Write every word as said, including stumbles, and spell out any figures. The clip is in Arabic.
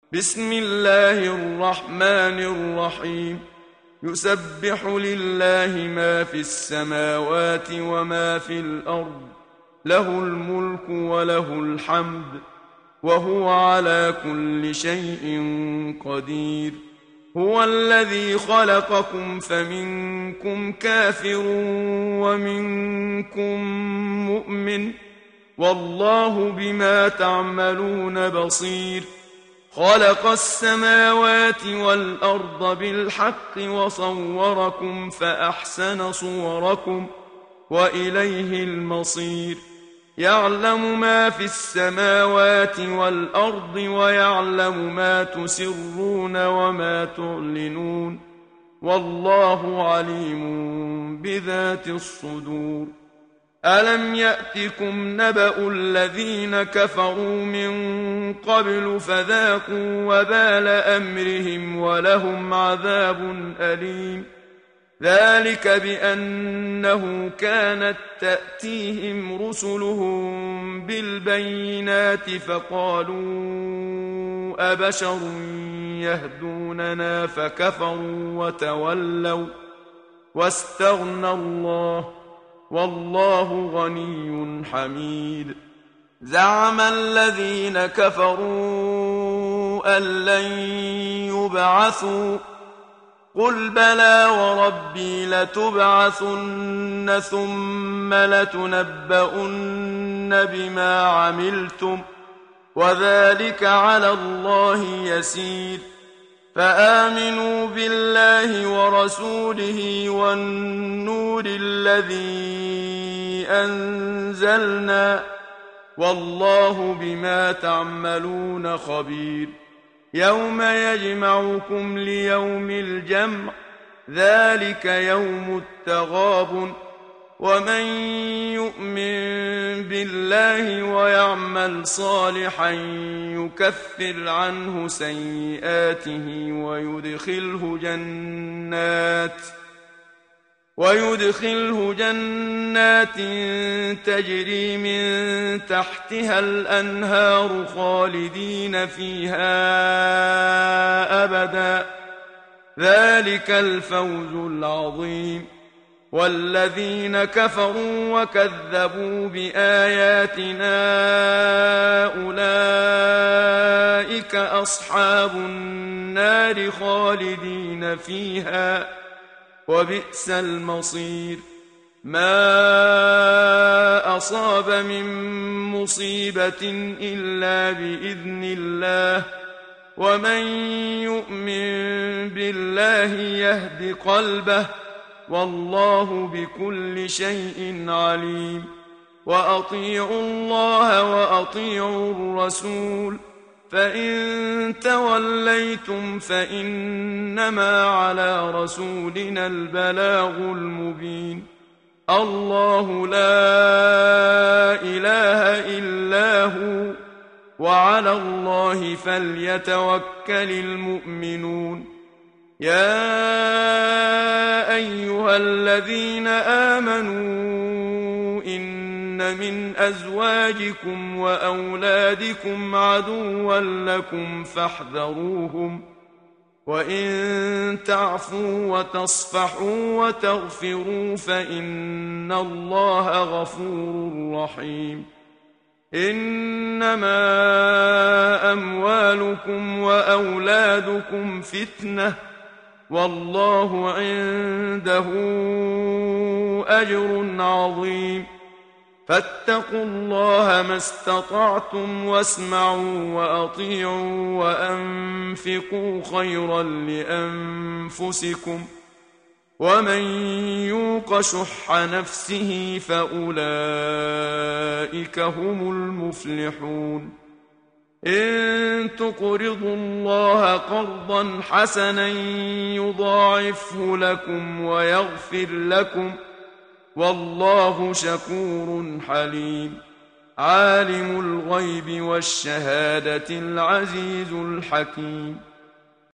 بسم الله الرحمن الرحيم. يسبح لله ما في السماوات وما في الأرض، له الملك وله الحمد، وهو على كل شيء قدير. هو الذي خلقكم فمنكم كافر ومنكم مؤمن، والله بما تعملون بصير. خلق السماوات والأرض بالحق وصوركم فأحسن صوركم وإليه المصير. يعلم ما في السماوات والأرض ويعلم ما تسرون وما تعلنون، والله عليم بذات الصدور. ألم يأتكم نبأ الذين كفروا من قبل فذاقوا وبال أمرهم ولهم عذاب أليم. ذلك بأنه كانت تأتيهم رسلهم بالبينات فقالوا أبشر يهدوننا فكفروا وتولوا واستغنى الله، والله غني حميد. زعم الذين كفروا أن لن يبعثوا، قل بلى وربي لتبعثن ثم لتنبؤن بما عملتم، وذلك على الله يسير. فآمنوا بالله ورسوله والنور الذي أنزلنا، والله بما تعملون خبير. يوم يجمعكم ليوم الجمع، ذلك يوم التغابن. ومن يؤمن بالله ويعمل صالحا يكفر عنه سيئاته ويدخله جنات ويدخله جنات تجري من تحتها الأنهار خالدين فيها أبدا، ذلك الفوز العظيم. والذين كفروا وكذبوا بآياتنا أولئك أصحاب النار خالدين فيها، وبئس المصير. ما أصاب من مصيبة إلا بإذن الله، ومن يؤمن بالله يهد قلبه، والله بكل شيء عليم. وأطيعوا الله وأطيعوا الرسول، فإن توليتم فإنما على رسولنا البلاغ المبين. الله لا إله إلا هو، وعلى الله فليتوكل المؤمنون. يا أيها الذين آمنوا إن من أزواجكم وأولادكم عدوا لكم فاحذروهم، وإن تعفوا وتصفحوا وتغفروا فإن الله غفور رحيم. إنما أموالكم وأولادكم فتنة، والله عنده أجر عظيم. فاتقوا الله ما استطعتم واسمعوا وأطيعوا وأنفقوا خيرا لأنفسكم، ومن يوق شح نفسه فأولئك هم المفلحون. إن تقرضوا الله قرضا حسنا يضاعفه لكم ويغفر لكم، والله شكور حليم. عالم الغيب والشهادة العزيز الحكيم.